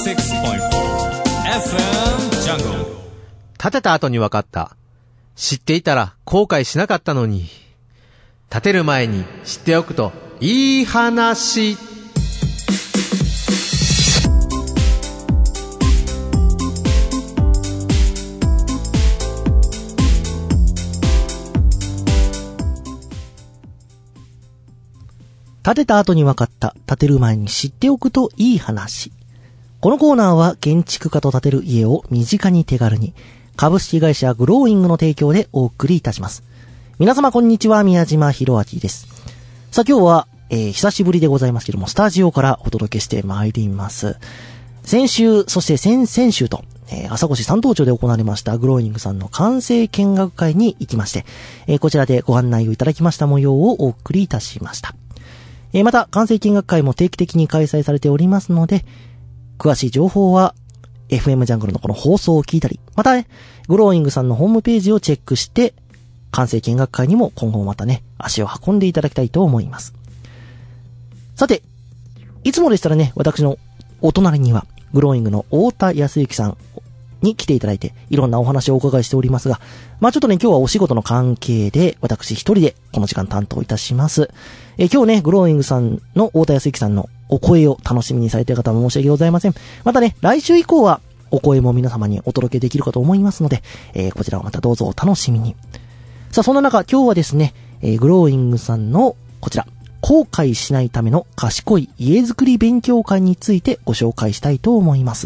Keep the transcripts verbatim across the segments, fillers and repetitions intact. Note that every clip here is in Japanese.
シックスポイントフォー エフエム ジャングル。 建てた後に分かった。知っていたら後悔しなかったのに。建てる前に知っておくといい話。 建てた後に分かった。建てる前に知っておくといい話。このコーナーは建築家と建てる家を身近に手軽に、株式会社グローイングの提供でお送りいたします。皆様こんにちは、宮島博明です。さあ今日は、えー、久しぶりでございますけども、スタジオからお届けしてまいります。先週、そして先々週と、えー、朝来市三東町で行われましたグローイングさんの完成見学会に行きまして、えー、こちらでご案内をいただきました模様をお送りいたしました。えー、また、完成見学会も定期的に開催されておりますので、詳しい情報は、エフエム ジャングルのこの放送を聞いたり、またね、グローイングさんのホームページをチェックして、完成見学会にも今後またね、足を運んでいただきたいと思います。さて、いつもでしたらね、私のお隣には、グローイングの太田康之さんに来ていただいて、いろんなお話をお伺いしておりますが、まあちょっとね、今日はお仕事の関係で、私一人でこの時間担当いたします。え今日ね、グローイングさんの太田康之さんのお声を楽しみにされている方も申し訳ございません。またね、来週以降はお声も皆様にお届けできるかと思いますので、えー、こちらをまたどうぞお楽しみに。さあ、そんな中、今日はですね、えー、グローイングさんのこちら、後悔しないための賢い家づくり勉強会についてご紹介したいと思います。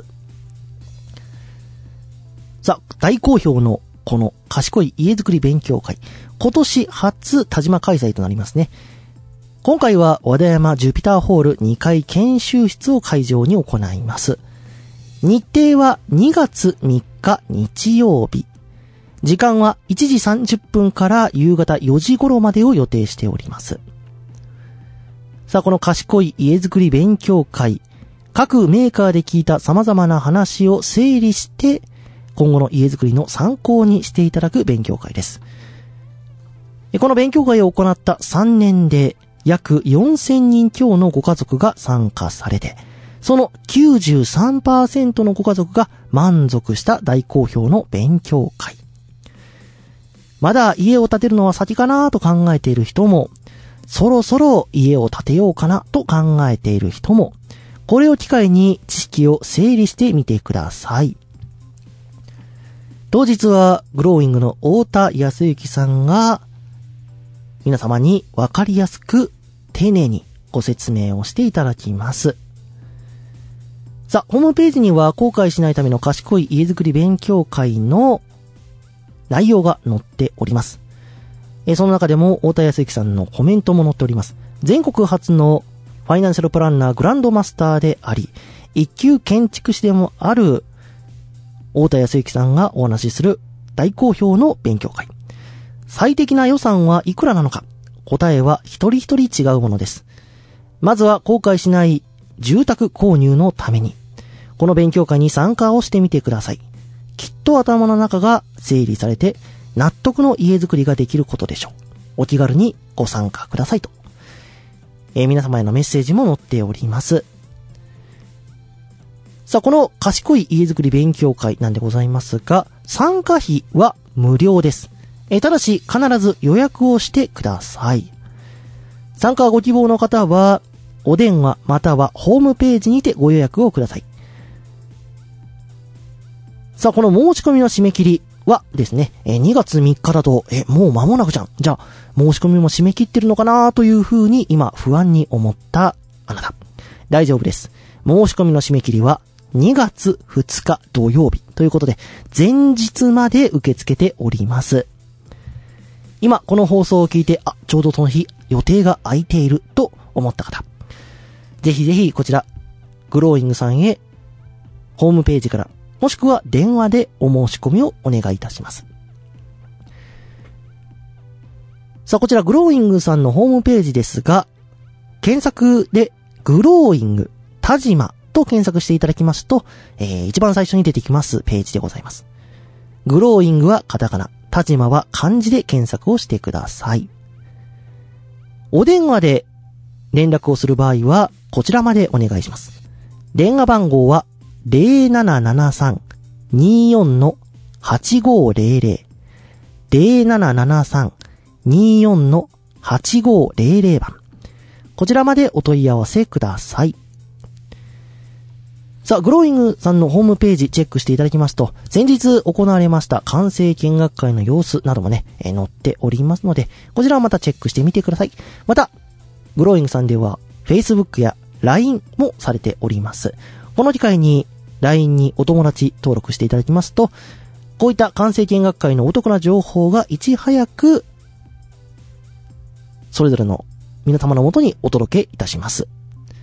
さあ、大好評のこの賢い家づくり勉強会、今年初田島開催となりますね。今回は和田山ジュピターホールにかい研修室を会場に行います。日程はにがつみっか日曜日。時間はいちじさんじゅっぷんから夕方よじ頃までを予定しております。さあ、この賢い家づくり勉強会、各メーカーで聞いた様々な話を整理して、今後の家づくりの参考にしていただく勉強会です。この勉強会を行ったさんねんで約よんせんにん強のご家族が参加されて、その きゅうじゅうさんパーセント のご家族が満足した大好評の勉強会。まだ家を建てるのは先かなと考えている人も、そろそろ家を建てようかなと考えている人も、これを機会に知識を整理してみてください。当日はグローイングの太田康之さんが皆様にわかりやすく丁寧にご説明をしていただきます。さあ、ホームページには後悔しないための賢い家づくり勉強会の内容が載っております。えその中でも太田康之さんのコメントも載っております。全国初のファイナンシャルプランナーグランドマスターであり、一級建築士でもある太田康之さんがお話しする大好評の勉強会。最適な予算はいくらなのか。答えは一人一人違うものです。まずは後悔しない住宅購入のために、この勉強会に参加をしてみてください。きっと頭の中が整理されて納得の家づくりができることでしょう。お気軽にご参加くださいと。えー、皆様へのメッセージも載っております。さあ、この賢い家づくり勉強会なんでございますが、参加費は無料です。えー、ただし必ず予約をしてください。参加ご希望の方はお電話またはホームページにてご予約をください。さあ、この申し込みの締め切りはですね、えー、にがつみっかだと、え、もう間もなくじゃん。じゃあ、申し込みも締め切ってるのかなというふうに今不安に思ったあなた。大丈夫です。申し込みの締め切りはにがつふつか土曜日ということで、前日まで受け付けております。今、この放送を聞いて、あ、ちょうどその日、予定が空いていると思った方。ぜひぜひこちら、グローイングさんへ、ホームページから、もしくは電話でお申し込みをお願いいたします。さあ、こちらグローイングさんのホームページですが、検索でグローイング田島と検索していただきますと、えー、一番最初に出てきますページでございます。グローイングはカタカナ、田島は漢字で検索をしてください。お電話で連絡をする場合はこちらまでお願いします。電話番号はゼロななななさん にーよん のはちごーゼロゼロ ゼロななななさん にーよん のはちごーゼロゼロ番。こちらまでお問い合わせください。さあ、グローイングさんのホームページチェックしていただきますと、先日行われました完成見学会の様子などもね、えー、載っておりますので、こちらをまたチェックしてみてください。また、グローイングさんでは Facebook や ライン もされております。この機会に ライン にお友達登録していただきますと、こういった完成見学会のお得な情報がいち早くそれぞれの皆様のもとにお届けいたします。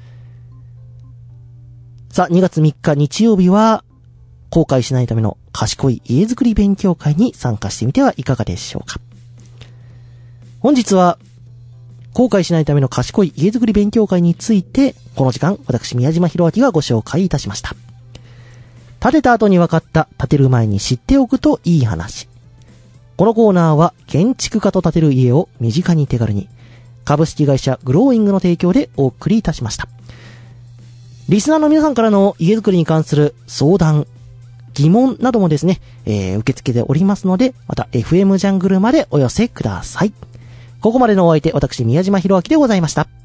さあ、にがつみっか日曜日は後悔しないための賢い家づくり勉強会に参加してみてはいかがでしょうか。本日は後悔しないための賢い家づくり勉強会について、この時間私宮島博明がご紹介いたしました。建てた後に分かった建てる前に知っておくといい話。このコーナーは建築家と建てる家を身近に手軽に、株式会社グローイングの提供でお送りいたしました。リスナーの皆さんからの家づくりに関する相談、疑問などもですね、えー、受け付けておりますので、また エフエム ジャングルまでお寄せください。ここまでのお相手、私宮島博明でございました。